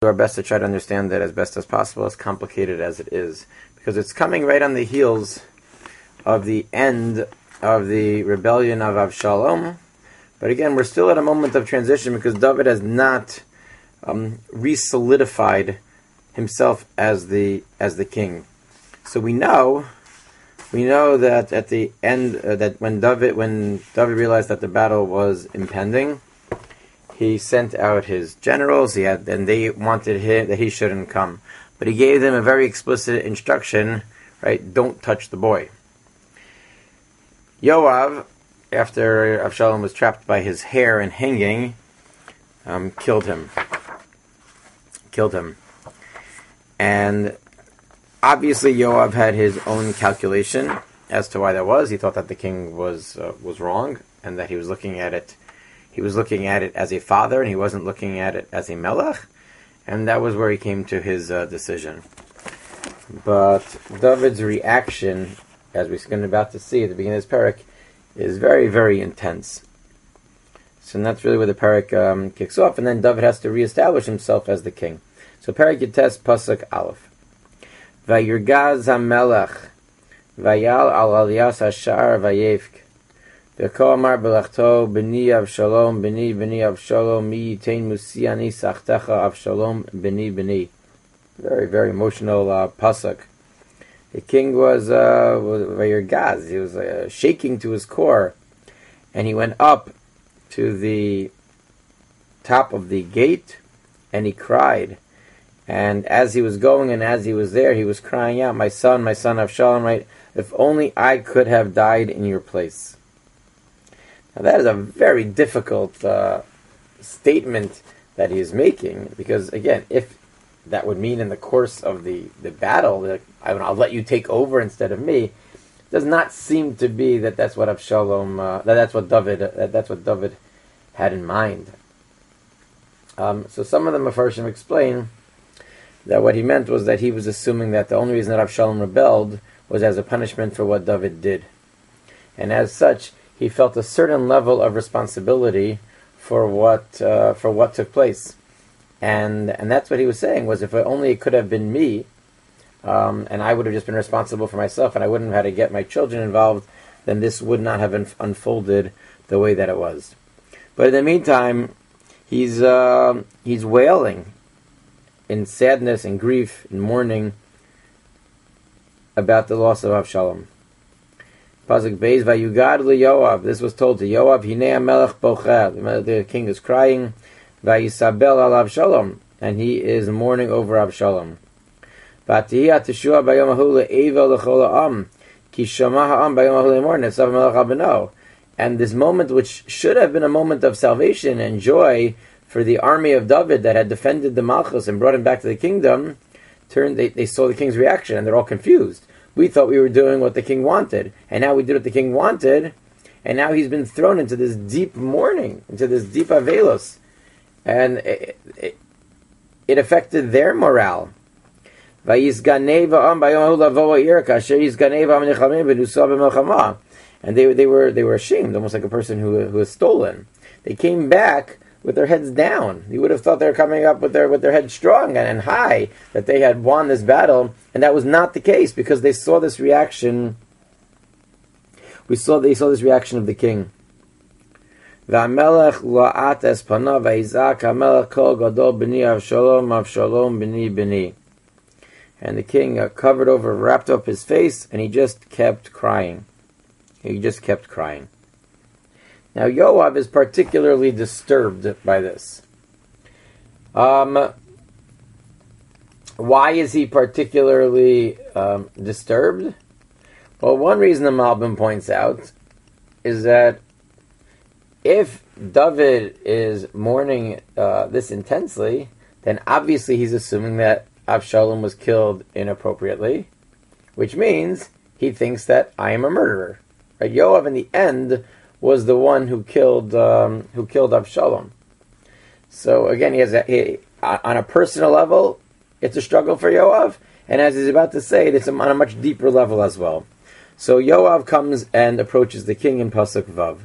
do our best to try to understand it as best as possible, as complicated as it is, because it's coming right on the heels of the end of the rebellion of Avshalom. But again, we're still at a moment of transition because David has not re-solidified himself as the king. So we know that at the end, that when David realized that the battle was impending, he sent out his generals. And they wanted him that he shouldn't come, but he gave them a very explicit instruction. Right, don't touch the boy. Yoav, after Avshalom was trapped by his hair and hanging, killed him. And obviously Yoav had his own calculation as to why that was. He thought that the king was wrong, and that he was looking at it as a father, and he wasn't looking at it as a melech, and that was where he came to his decision. But David's reaction, as we're going about to see at the beginning of this parak, is very, very intense. So that's really where the parak kicks off, and then David has to reestablish himself as the king. So parak Yites pasuk Aleph. Vayirgaz hamelech vayal al aliyas hashar vayevk v'ko amar belachto b'ni Avshalom b'ni Avshalom mi yitain musiani sachtecha Avshalom b'ni. Very, very emotional pasuk. The king was vayirgaz. He was shaking to his core, and he went up to the top of the gate, and he cried. And as he was going and as he was there, he was crying out, my son Avshalom, right? If only I could have died in your place. Now that is a very difficult statement that he is making, because again, if that would mean in the course of the battle that I'll let you take over instead of me, it does not seem to be that's what Avshalom, that's what David had in mind. So some of the Mefarshim explain that what he meant was that he was assuming that the only reason that Avshalom rebelled was as a punishment for what David did. And as such, he felt a certain level of responsibility for what took place. And that's what he was saying, was if only it could have been me, and I would have just been responsible for myself, and I wouldn't have had to get my children involved, then this would not have unfolded the way that it was. But in the meantime, he's wailing in sadness and grief and mourning about the loss of Avshalom. Pasuk Beis Vayugad Yoav. This was told to Yoav. Hinei HaMelech bocheh. The king is crying. Vayisabel al Avshalom, and he is mourning over Avshalom. V'atihi ateshua bayom hahu le'eva l'chol ha'am ki shama ha'am bayom hahu le'mor netzav HaMelech al beno. And this moment, which should have been a moment of salvation and joy for the army of David that had defended the Malchus and brought him back to the kingdom, they saw the king's reaction and they're all confused. We thought we were doing what the king wanted, and now we did what the king wanted, and now he's been thrown into this deep mourning, into this deep avelos, and it affected their morale. And they were ashamed, almost like a person who was stolen. They came back with their heads down. You would have thought they were coming up with their heads strong and high, that they had won this battle, and that was not the case, because they saw this reaction. They saw this reaction of the king. V'amelech lo'at es panav v'izak hamelech kol gadol b'ni Avshalom b'ni. And the king wrapped up his face, and he just kept crying. Now Yoav is particularly disturbed by this. Why is he particularly disturbed? Well, one reason the Malbim points out is that if David is mourning this intensely, then obviously he's assuming that Avshalom was killed inappropriately, which means he thinks that I am a murderer. Right? Yoav, in the end, was the one who killed Avshalom. So again, on a personal level, it's a struggle for Yoav, and as he's about to say, it's on a much deeper level as well. So Yoav comes and approaches the king in pasuk Vav,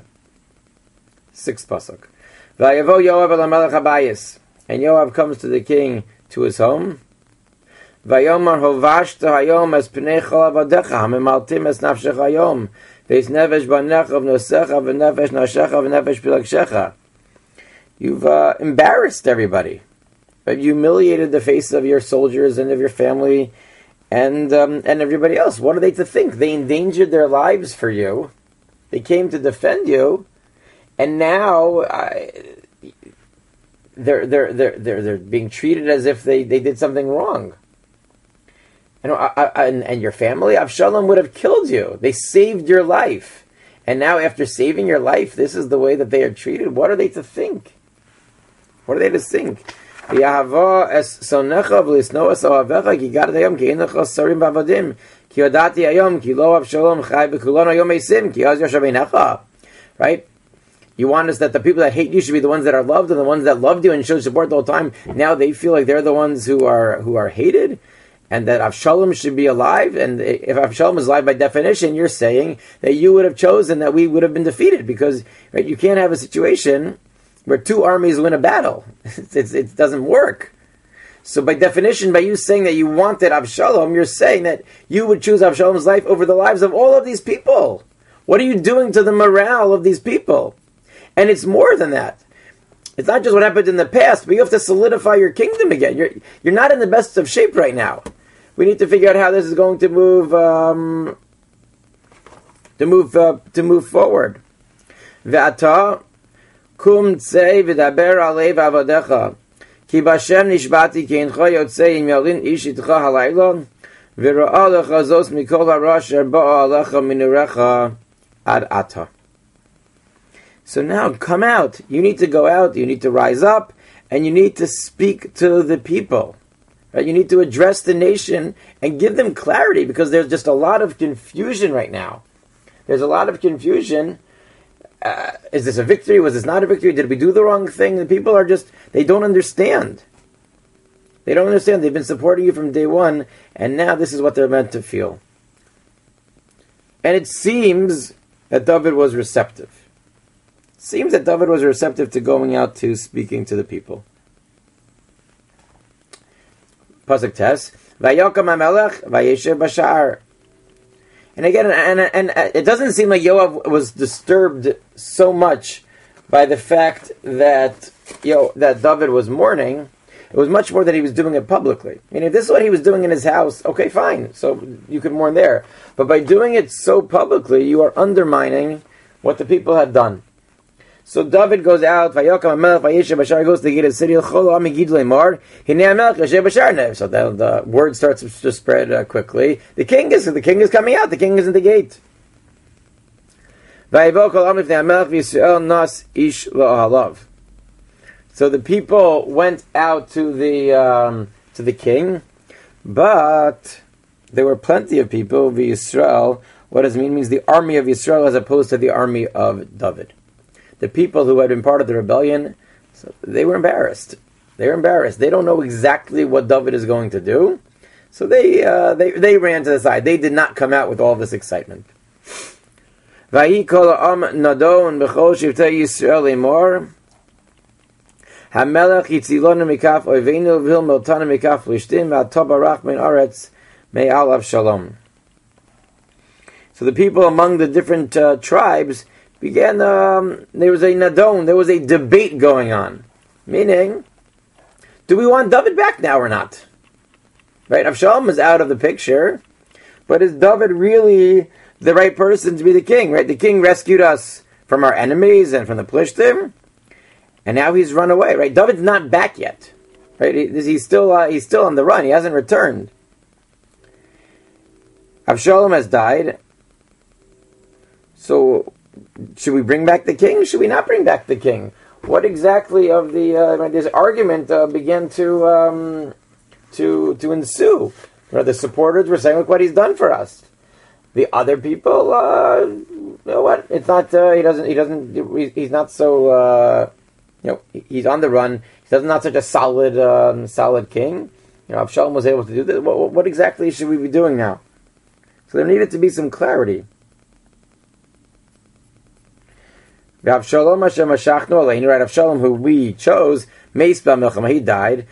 6th pasuk. Vayavo Yoav el HaMelech Habayis, and Yoav comes to the king to his home. Vayomar hovashta hayom es pnei chol avadecha hamimaltim es nafshecha hayom veis nefesh banecha v'nosecha v'nefesh nashecha v'nefesh pilakshecha. You've embarrassed everybody. You humiliated the face of your soldiers and of your family and everybody else. What are they to think? They endangered their lives for you. They came to defend you, and now they're being treated as if they did something wrong. And your family, Avshalom would have killed you. They saved your life, and now after saving your life, this is the way that they are treated. What are they to think? What are they to think? Because right? You want us that the people that hate you should be the ones that are loved, and the ones that loved you and showed support the whole time, now they feel like they're the ones who are hated, and that Avshalom should be alive. And if Avshalom is alive, by definition, you're saying that you would have chosen that we would have been defeated, because right, you can't have a situation where two armies win a battle. It doesn't work. So by definition, by you saying that you wanted Avshalom, you're saying that you would choose Avshalom's life over the lives of all of these people. What are you doing to the morale of these people? And it's more than that. It's not just what happened in the past, but you have to solidify your kingdom again. You're not in the best of shape right now. We need to figure out how this is going to move forward. Ve'ata kum tzei v'daber alei v'avadecha ki b'Hashem nishbati ki incha yotzei im yalin ish itcha halayla v'ra'a lecha zos mikol hara asher ba'a alecha minurecha ad ata. So now, come out. You need to go out. You need to rise up, and you need to speak to the people. Right? You need to address the nation and give them clarity, because there's just a lot of confusion right now. There's a lot of confusion. Is this a victory? Was this not a victory? Did we do the wrong thing? The people are they don't understand. They don't understand. They've been supporting you from day one, and now this is what they're meant to feel. And it seems that David was receptive. Seems that David was receptive to going out to speaking to the people. Pasuk Tes, Vayokam HaMelech Vayeshev Bashar. And again, and it doesn't seem like Yoav was disturbed so much by the fact that that David was mourning. It was much more that he was doing it publicly. I mean, if this is what he was doing in his house, okay, fine. So you could mourn there. But by doing it so publicly, you are undermining what the people had done. So David goes out, Vayokam HaMelech Vayeshev Bashar, goes to the gate of the city, Chol Am Yigid Leimar, Hinei HaMelech Yoshev Bashar Nev. So the word starts to spread quickly. The king is coming out. The king is in the gate. Vayivok Kol Am Lifnei HaMelech V'Yisrael Nas Ish La'alav. So the people went out to the king, but there were plenty of people. V'Yisrael, what does it mean? It means the army of Yisrael as opposed to the army of David. The people who had been part of the rebellion, so they were embarrassed. They were embarrassed. They don't know exactly what David is going to do, so they ran to the side. They did not come out with all this excitement. Vayi kol ha'am nadon b'chol shivtei Yisrael lemor HaMelech yitzilonu mikaf oivenu v'hil miltanu mikaf lishtim v'atov barach min aretz me'al Avshalom. So the people among the different tribes began, there was a nadon, there was a debate going on. Meaning, do we want David back now or not? Right, Avshalom is out of the picture, but is David really the right person to be the king? Right, the king rescued us from our enemies and from the Plishtim, and now he's run away. Right, David's not back yet. Right, he's still on the run. He hasn't returned. Avshalom has died. So, should we bring back the king? Should we not bring back the king? What exactly of this argument began to ensue? The supporters were saying, "Look what he's done for us." The other people, you know what? It's not. He's not so. He's on the run. He's not such a solid king. Avshalom was able to do this. What exactly should we be doing now? So there needed to be some clarity. Avshalom Hashem Mashachnu Aleinu, right? Avshalom, who we chose, Meis b'milchama, he died.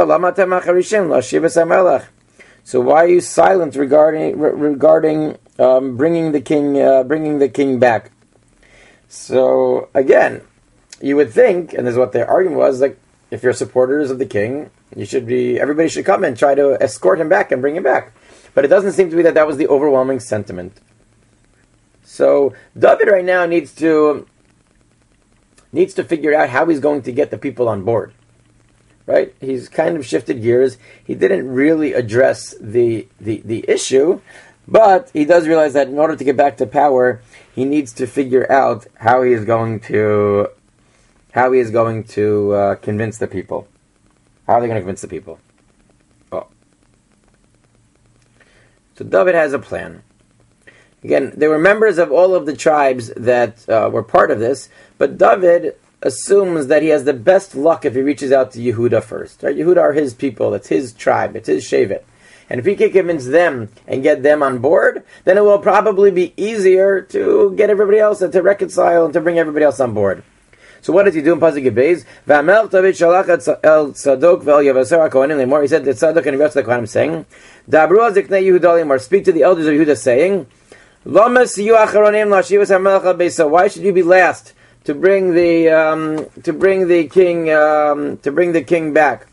So why are you silent regarding bringing the king back? So again, you would think, and this is what their argument was, like, if you're supporters of the king, everybody should come and try to escort him back and bring him back. But it doesn't seem to be that was the overwhelming sentiment. So David right now needs to figure out how he's going to get the people on board. Right? He's kind of shifted gears. He didn't really address the issue, but he does realize that in order to get back to power, he needs to figure out how he is going to convince the people. How are they going to convince the people? Oh. So David has a plan. Again, there were members of all of the tribes that were part of this, but David assumes that he has the best luck if he reaches out to Yehuda first. Right? Yehuda are his people, it's his tribe, it's his shevet. And if he can convince them and get them on board, then it will probably be easier to get everybody else and to reconcile and to bring everybody else on board. So what does he do in Pasuk Beis? V'amel David shalach el Tzadok ve'el Yavaser HaKohanim lemor. He said to Tzadok and Yavaser HaKohanim saying, Dabru al ziknei Yehuda lemor. Speak to the elders of Yehuda saying, Lomas yu acharonim la'shivas hamelech al beisa. Why should you be last to bring the king back?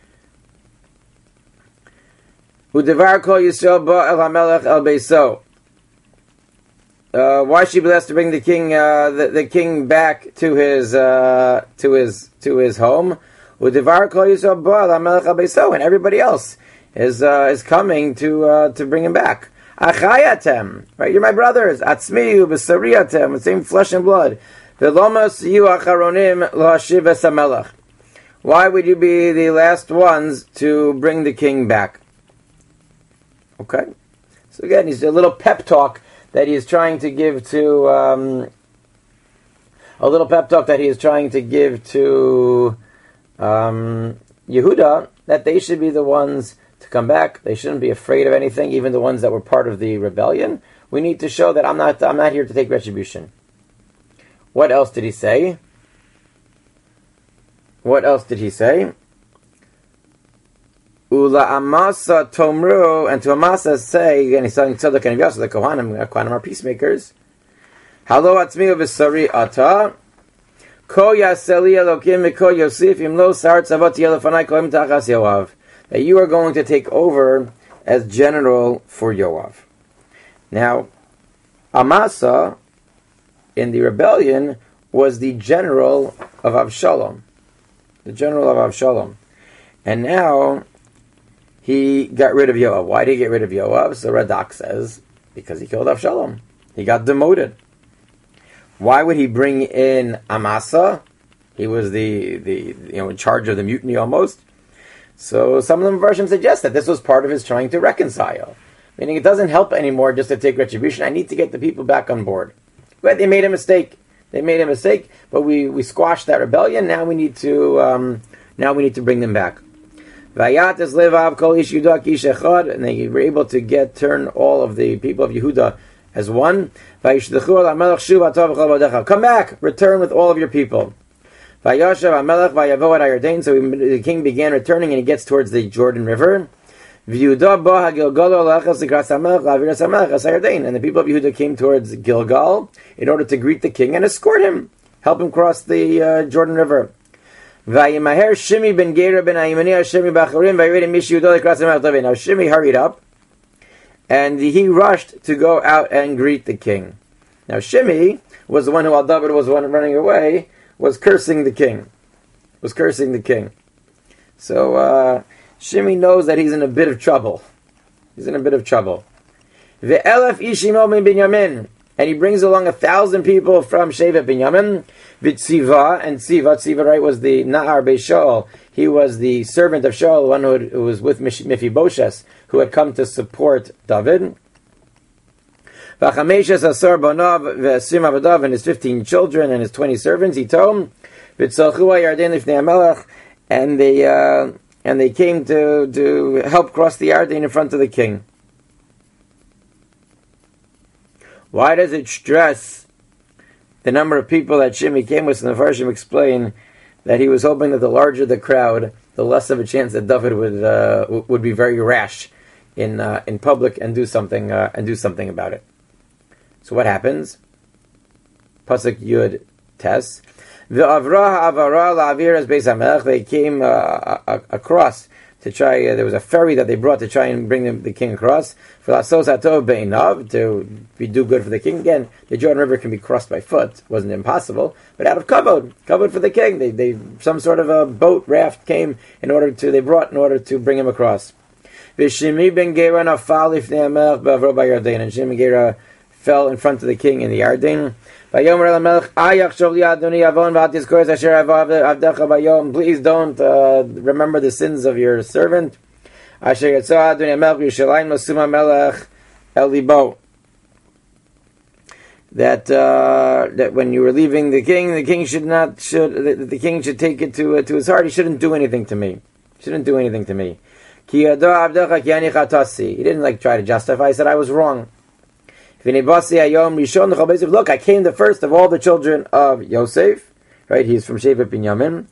Udevar kol Yisrael ba el hamelech el beiso. Why should you be last to bring the king back to his home? Udevar kol Yisrael ba el hamelech el beiso, and everybody else is coming to bring him back. Achayatem, right? You're my brothers. Atzmi ubesariyatem, the same flesh and blood. Velomas yu acharonim lahashiv es hamelech. Why would you be the last ones to bring the king back? Okay. So again, he's a little pep talk that he is trying to give to Yehuda, that they should be the ones to come back. They shouldn't be afraid of anything, even the ones that were part of the rebellion. We need to show that I'm not here to take retribution. What else did he say? Ula Amasa Tomru, and to Amasa say, and he's telling Tzadok and Yavaser, the Kohanim are peacemakers. Halo atzmi v'sari ata, ko yaseli Elokim miko Yosef imlo sar tzavot yelefanai koim tachas Yoav. That you are going to take over as general for Yoav. Now, Amasa in the rebellion was the general of Avshalom. And now he got rid of Yoav. Why did he get rid of Yoav? So Radak says, because he killed Avshalom. He got demoted. Why would he bring in Amasa? He was in charge of the mutiny almost. So some of the versions suggest that this was part of his trying to reconcile. Meaning it doesn't help anymore just to take retribution. I need to get the people back on board. But they made a mistake. But we squashed that rebellion. Now we need to bring them back. And they were able to turn all of the people of Yehuda as one. Come back, return with all of your people. So the king began returning, and he gets towards the Jordan River. And the people of Yehuda came towards Gilgal in order to greet the king and escort him, help him cross the Jordan River. Now Shimi hurried up, and he rushed to go out and greet the king. Now Shimi was the one who, while David was the one running away, was cursing the king. So Shimi knows that he's in a bit of trouble. Ve'elef ishimo min Binyamin, and he brings along 1,000 people from Shevet Binyamin. V'tziva, and Tziva, right, was the Na'ar Beis Shaul. He was the servant of Shaul, the one who was with Mephibosheth, who had come to support David. V'chameshes asar bonav v'esim avadav, and his 15 children and his 20 servants. Itom v'tzalchu ha'yarden lifnei hamelech, and they came to help cross the Yarden in front of the king. Why does it stress the number of people that Shimi came with? And the Farshim explain that he was hoping that the larger the crowd, the less of a chance that David would be very rash in public and do something about it. So what happens? Pasuk Yud Tes. They came across to try. There was a ferry that they brought to try and bring the king across. To do good for the king. Again, the Jordan River can be crossed by foot. It wasn't impossible, but out of kavod for the king. They some sort of a boat raft came in order to bring him across. And Shimi ben Gera fell in front of the king in the Yarden. Please don't remember the sins of your servant. That when you were leaving the king should take it to his heart. He shouldn't do anything to me. He didn't try to justify. He said I was wrong. Look, I came the first of all the children of Yosef. Right, he's from Shevet Binyamin.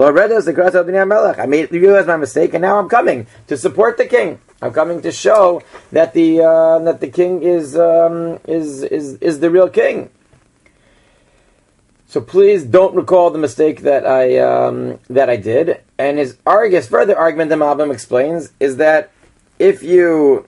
I realized my mistake, and now I'm coming to support the king. I'm coming to show that the king is the real king. So please don't recall the mistake that I did. And his further argument, the Malbim explains, is that if you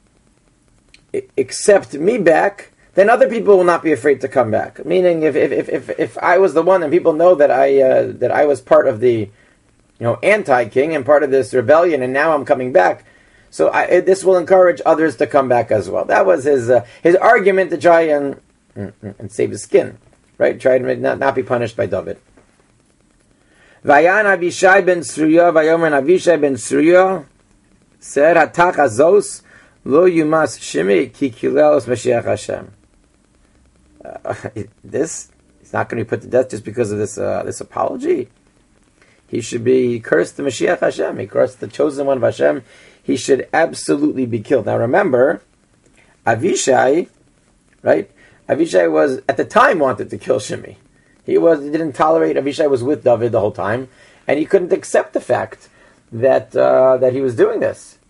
accept me back, then other people will not be afraid to come back. Meaning, if I was the one, and people know that I was part of the anti-king and part of this rebellion, and now I'm coming back, so this will encourage others to come back as well. That was his argument to try and save his skin, right? Try to not be punished by David. Vayan Avishai ben Sruya, Vayomer Avishai ben Sruya said, "Hatach azos lo yumas shimi ki kilelos Mashiach Hashem." This is not going to be put to death just because of this apology. He should be cursed, the Mashiach Hashem. He cursed the chosen one of Hashem. He should absolutely be killed. Now remember, Avishai, right? Avishai was at the time wanted to kill Shimi. He didn't tolerate. Avishai was with David the whole time, and he couldn't accept the fact that he was doing this.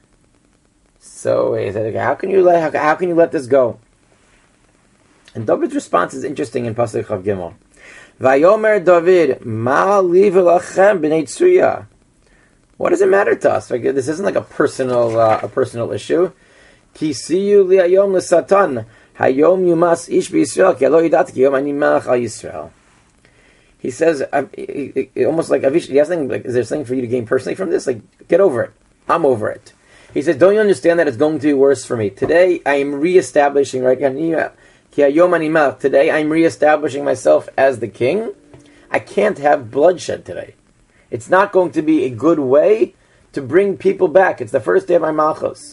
So he said, "Okay, how can you let this go?" And David's response is interesting in Pasuk Chav Gimel. Vayomer David, Ma li v'lachem b'nei Tzuya. What does it matter to us? Like, this isn't like a personal issue. Ki siyu li hayom l'satan hayom yumas ish b'Yisrael ki alo yidati ki yom ani melech al Yisrael. He says, almost like Avishai, is there something for you to gain personally from this? Like, get over it. I'm over it. He says, don't you understand that it's going to be worse for me? Today, I am reestablishing, right? Today, I'm reestablishing myself as the king. I can't have bloodshed today. It's not going to be a good way to bring people back. It's the first day of my malchus.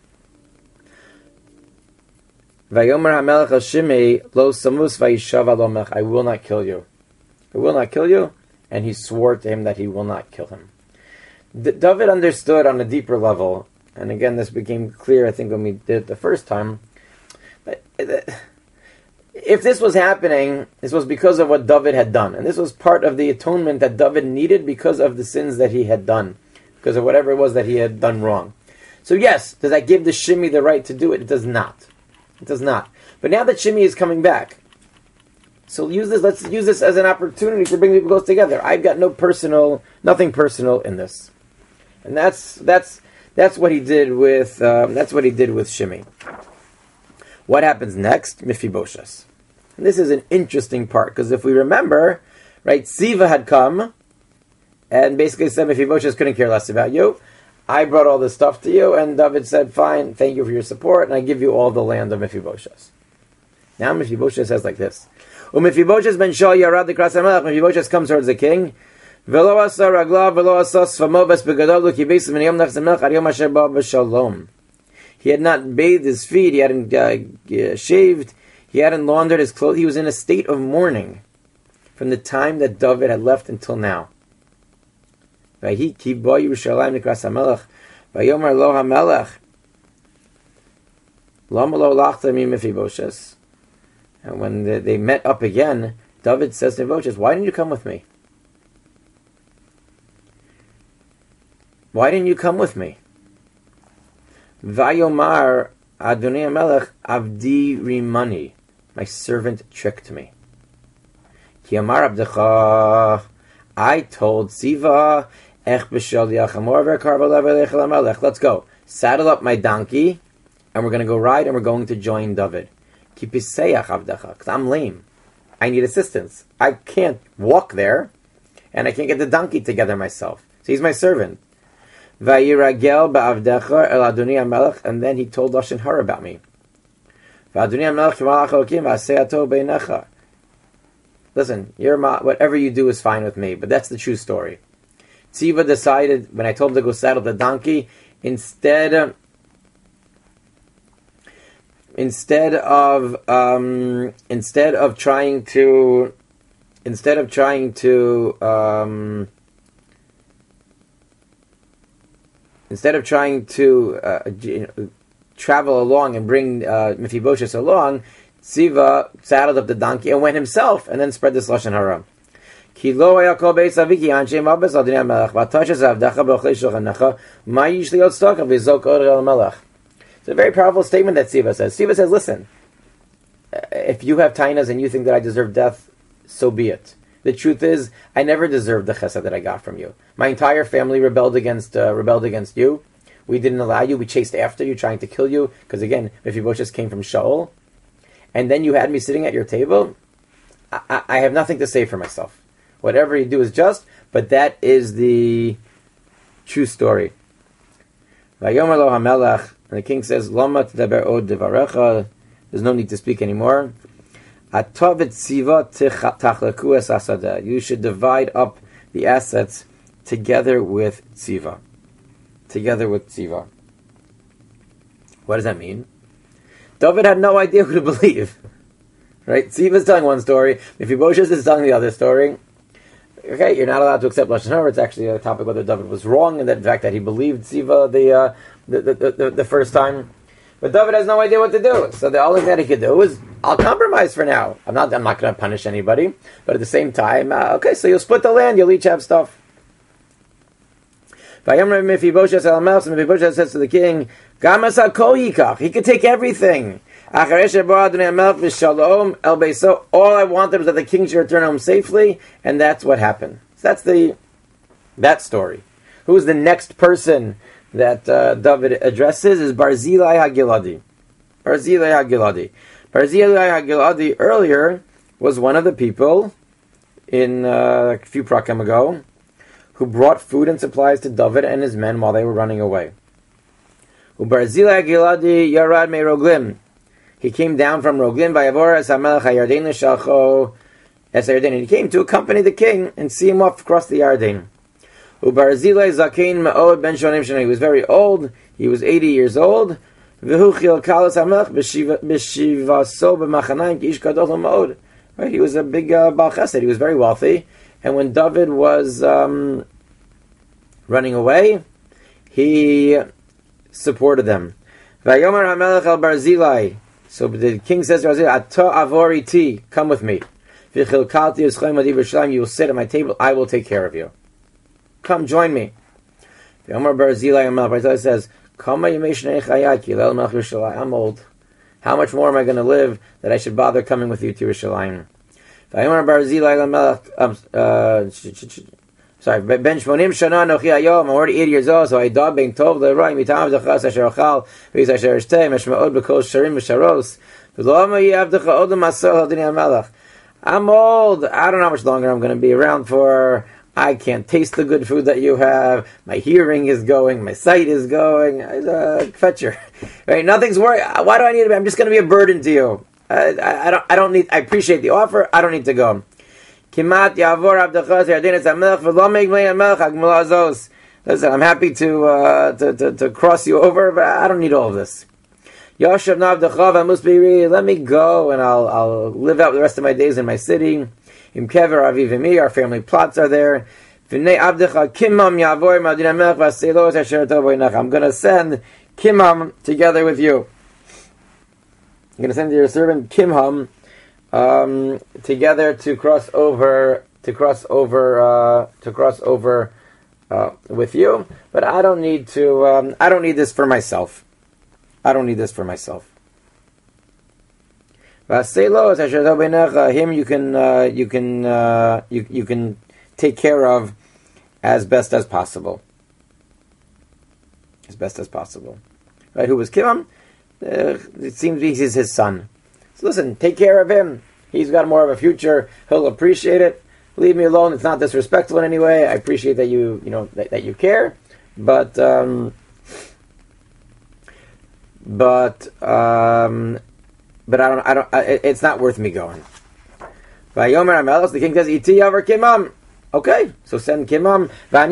Vayomer HaMelech al Shimei lo samus vayishav al Omech. I will not kill you. I will not kill you. And he swore to him that he will not kill him. David understood on a deeper level, and again, this became clear, I think, when we did it the first time. But if this was happening, this was because of what David had done. And this was part of the atonement that David needed because of the sins that he had done. Because of whatever it was that he had done wrong. So yes, does that give the Shimi the right to do it? It does not. It does not. But now that Shimi is coming back, so let's use this as an opportunity to bring people close together. I've got nothing personal in this. And that's what he did with Shimi. What happens next? Mephibosheth. And this is an interesting part, because if we remember, right, Siva had come and basically said, Mephibosheth couldn't care less about you. I brought all this stuff to you, and David said, fine, thank you for your support, and I give you all the land of Mephibosheth. Now Mephibosheth says like this. Mephibosheth ben Shaul yarad l'kras hamelech. Mephibosheth comes towards the king. V'lo asa raglav v'lo asa sfamo v'esbegadol ki beisim v'niyom nechz hamelech ad yom asher ba b'shalom. He had not bathed his feet. He hadn't shaved. He hadn't laundered his clothes. He was in a state of mourning from the time that David had left until now. V'hi ki bo Yerushalayim l'kras hamelech. V'yomer lo hamelech. Lama lo lachta mi Mephibosheth. And when they met up again, David says to Mephibosheth, why didn't you come with me? Why didn't you come with me? Vayomar Adonai Melech Avdi Rimani. My servant tricked me. Ki Amar Abdecha, I told Siva, Ech b'shel yachamor v'karva lev Melech. Let's go. Saddle up my donkey, and we're going to go ride, and we're going to join David. Ki piseyach Avdecha, because I'm lame. I need assistance. I can't walk there, and I can't get the donkey together myself. So he's my servant. Vayiragel ba'avdecha el Adonai HaMelech, and then he told Lashon Hara about me. V'Adonai HaMelech v'malach Elokim v'aseyato beinecha. Listen, whatever you do is fine with me, but that's the true story. Tziva decided, when I told him to go saddle the donkey, instead of trying to travel along and bring Mephibosheth along, Tziva saddled up the donkey and went himself, and then spread this lashon hara. It's a very powerful statement that Tziva says. Tziva says, listen, if you have tainas and you think that I deserve death, so be it. The truth is, I never deserved the chesed that I got from you. My entire family rebelled against you. We didn't allow you. We chased after you, trying to kill you. Because again, Mephibosheth came from Shaul. And then you had me sitting at your table. I have nothing to say for myself. Whatever you do is just, but that is the true story. Vayomer lo HaMelech, and the king says, Lama tdaber od devarecha. There's no need to speak anymore. You should divide up the assets together with Tziva. What does that mean? David had no idea who to believe. Right? Tziva is telling one story. Mephibosheth is telling the other story. Okay, you're not allowed to accept lashon hara. It's actually a topic whether David was wrong in the fact that he believed Tziva the first time. But David has no idea what to do. So the only thing that he could do is, I'll compromise for now. I'm not going to punish anybody. But at the same time, okay, so you'll split the land. You'll each have stuff. Mephibosheth says to the king, he could take everything. All I wanted was that the king should return home safely, and that's what happened. So that's that story. Who is the next person that David addresses is Barzillai HaGiladi. Barzillai HaGiladi earlier was one of the people in a few prakim ago who brought food and supplies to David and his men while they were running away. Barzillai HaGiladi Yarad Me Roglim. He came down from Roglim by Avor as HaMelech HaYarden Shalcho Es HaYarden. And he came to accompany the king and see him off across the Yarden. Barzillai Zakein Ma'od Ben Shonim Shana. He was very old. He was 80 years old. V'hu Kalas HaMelech B'shivaso B'machanayim Ki Ish Gadol Ma'od. Right? He was a big Baal Chesed. He was very wealthy. And when David was running away, he supported them. Vayomer HaMelech El Barzillai. So the king says to Barzillai, Ato avoriti, come with me. V'chilkalti Yisrael Madi B'Shalayim, you will sit at my table, I will take care of you. Come, join me. Vayomer Barzillai HaMelech says, Kama Yemei Shnei Chayai Ki Leil Melech Yerushalayim. I'm old. How much more am I going to live that I should bother coming with you to Yerushalayim? Vayomer Barzillai HaMelech, sorry, Ben Shmonim Shana Nochi Hayom. I'm already 80 years old, so I died being told Leroy Mitam Zachas Asher Achal V'Yis Asher Eshtei Meshmaod B'Kol Sharim V'Sharos V'Lo Yavdecha Odom Masol Hadini HaMelech. I'm old. I don't know how much longer I'm going to be around for. I can't taste the good food that you have. My hearing is going. My sight is going. Fetcher, right? Nothing's working. Why do I need to be? I'm just going to be a burden to you. I don't need. I appreciate the offer. I don't need to go. Kimat Yavor Abdachas Yarden Zamelech V'Lo Meglei HaMelech Hagmula Azos. Listen, I'm happy to cross you over, but I don't need all of this. Yoshev Navdachav Amusbiri. Let me go, and I'll live out the rest of my days in my city. Im Kever Avivimi. Our family plots are there. V'nei Abdecha Kimam Yavor Madin HaMelech V'Aselos Asher Tov B'Inach. I'm going to send Kimham together with you. I'm going to send your servant Kimham together to cross over with you, but I don't need to. I don't need this for myself. I don't need this for myself. Him you can take care of as best as possible. As best as possible. Right? Who was Kimham? It seems he's his son. So listen, take care of him. He's got more of a future. He'll appreciate it. Leave me alone. It's not disrespectful in any way. I appreciate that that you care, but I don't. It's not worth me going. Vayomer Amelos, the king says, "Iti over Kimam." Okay, so send Kimam.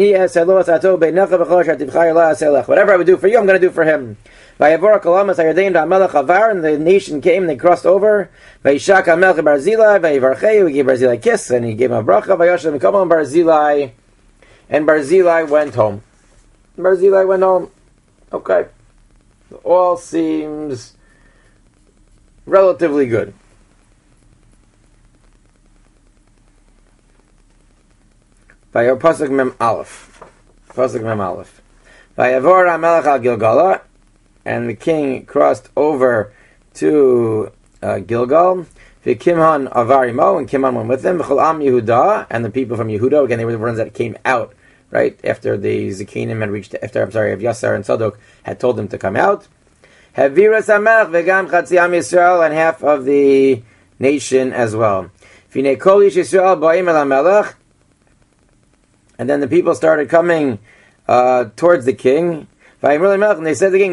Whatever I would do for you, I'm going to do for him. And the nation came, they crossed over. He gave Barzillai a kiss, and he gave him a bracha. And Barzillai went home. Barzillai went home. Okay. All seems relatively good. Pasuk Mem Aleph. Vayavor HaMelech al Gilgala, and the king crossed over to Gilgal. V'Kimhan Avarimo, and Kimhan went with him. V'Chol Am Yehuda, and the people from Yehuda. Again, they were the ones that came out right after the Zikanim had reached. Avyasar and Sadok had told them to come out. Haviras HaMelech v'Gam Chatzi Am Yisrael, and half of the nation as well. V'nei Kol Ish Yisrael Ba'im El HaMelech. And then the people started coming towards the king. And they said to the king,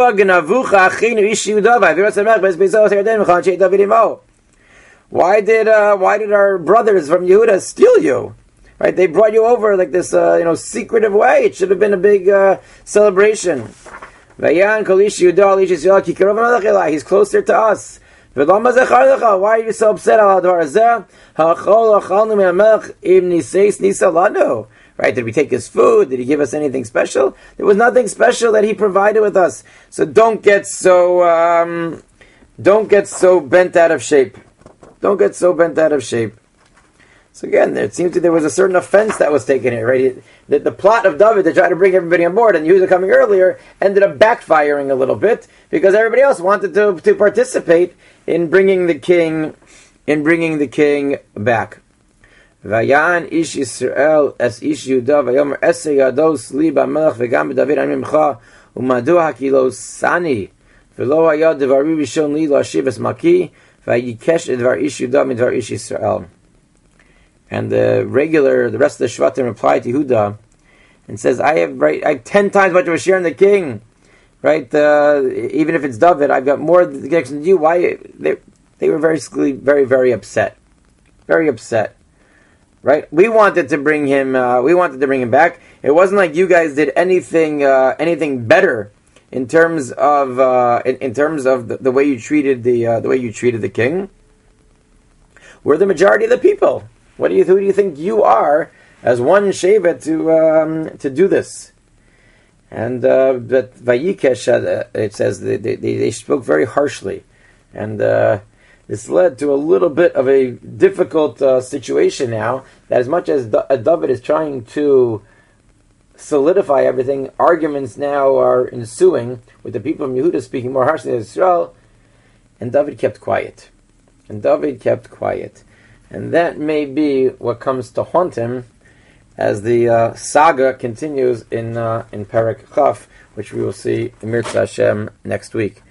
why did our brothers from Yehuda steal you? Right? They brought you over like this secretive way. It should have been a big celebration. He's closer to us. Why are you so upset? Right? Did we take his food? Did he give us anything special? There was nothing special that he provided with us. So don't get so bent out of shape. Don't get so bent out of shape. So again, it seems that there was a certain offense that was taken here, right? The plot of David to try to bring everybody on board, and Yehuda coming earlier, ended up backfiring a little bit because everybody else wanted to participate in bringing the king back. Vayan ish Yisrael es ish Yehuda vayomer ese yados li b'melech v'gam b'David ani mimcha umadu hakilo sani v'lo hayad devari rishon li l'ashiv es maki v'yikesh edvar ish Yehuda midvar ish Yisrael. And the rest of the Shvatim replied to Yehuda and says, I have 10 times much of a share in the king, right? Even if it's David, I've got more connection than you. Why? They were very, very upset. Very upset. Right? We wanted to bring him back. It wasn't like you guys did anything better in terms of the way you treated the king. We're the majority of the people. Who do you think you are as one shevet to do this? And but Vayikesh, it says they spoke very harshly, and this led to a little bit of a difficult situation now. That as much as David is trying to solidify everything, arguments now are ensuing with the people of Yehuda speaking more harshly than Israel, and David kept quiet. And that may be what comes to haunt him as the saga continues in Perek Chaf, which we will see in Mirza Hashem next week.